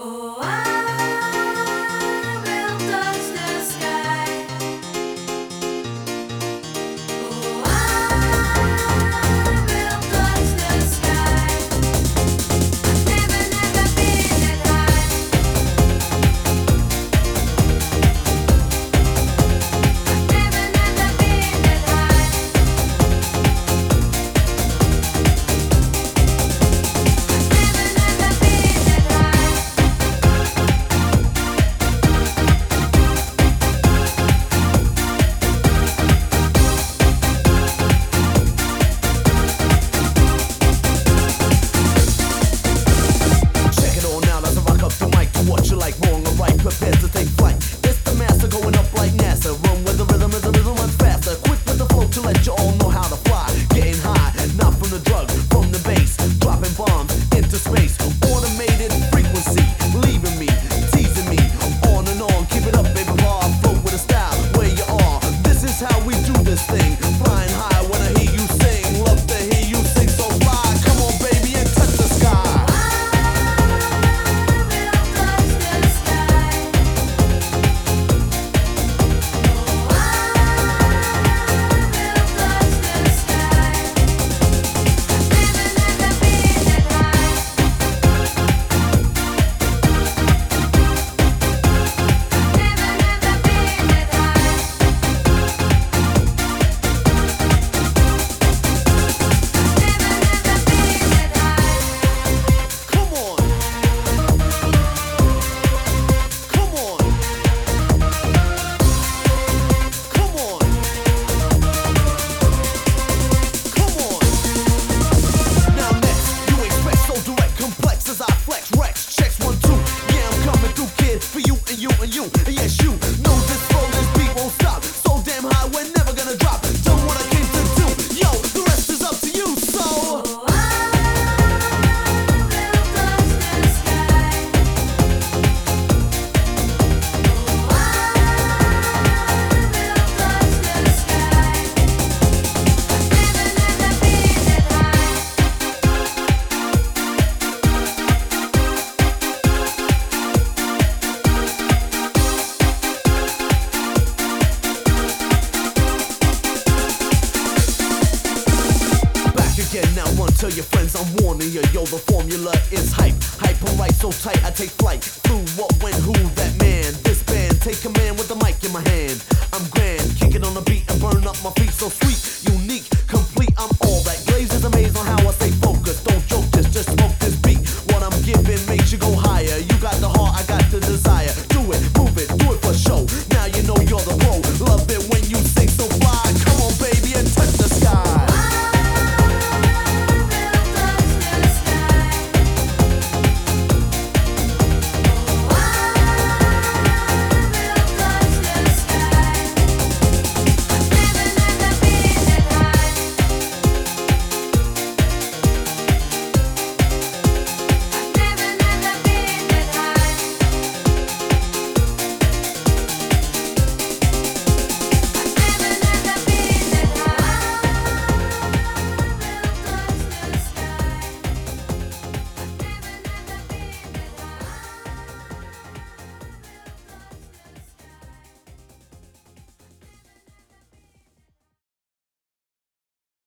Oh, I will touch the sky. Oh, I will touch the sky. I've never been that high. I've never been that high. Check it all now as I rock up the mic. Do what you like, wrong or right, prepare to take flight. It's the master going up like NASA. Run with the rhythm as the rhythm runs faster. Quick with the flow to let you all know how to fly. Getting high, not from the drug, from the bass. Dropping bombs into space. Automated frequency, leaving me, teasing me. On and on, keep it up, baby, while I float with a style. Where you are, this is how we do this thing. Flying high when I hear you sing. Love to hear you sing, so fly. Come on, baby, and touch the sky. Come on. Come on. Come on. Come on. Now next, you expect so direct, complex as I flex, Rex, checks 1, 2. Yeah, I'm coming through, kid, for you and you and you. And yes, you know this flow, this beat won't stop. So damn high, we're never gonna drop. Done what I came to do. Yo, the rest is up to you, so. Back again, now run, tell your friends I'm warning you. Yo, the formula is hype. Hype and right so tight, I take flight. Through what, when, who, that man. This band, take command with the mic in my hand. I'm grand, kick it on the beat and burn up my feet. So sweet, unique, complete, I'm all that. Glazes amaze on how I say